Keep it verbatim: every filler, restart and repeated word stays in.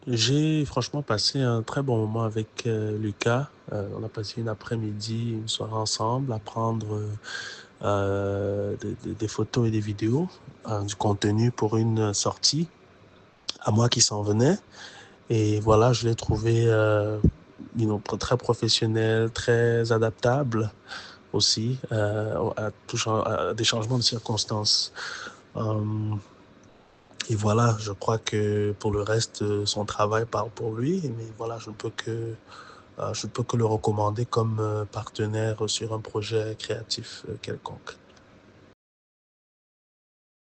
J'ai franchement passé un très bon moment avec euh, Lucas. Euh, on a passé une après-midi, une soirée ensemble à prendre euh, euh, des, des- des photos et des vidéos, euh, du contenu pour une sortie à moi qui s'en venait. Et voilà, je l'ai trouvé euh, you know, très professionnel, très adaptable aussi euh, à, tout, cha- à des changements de circonstances. Euh, Et voilà, je crois que pour le reste, euh, son travail parle pour lui. Mais voilà, je ne peux que, euh, je ne peux que le recommander comme euh, partenaire sur un projet créatif euh, quelconque.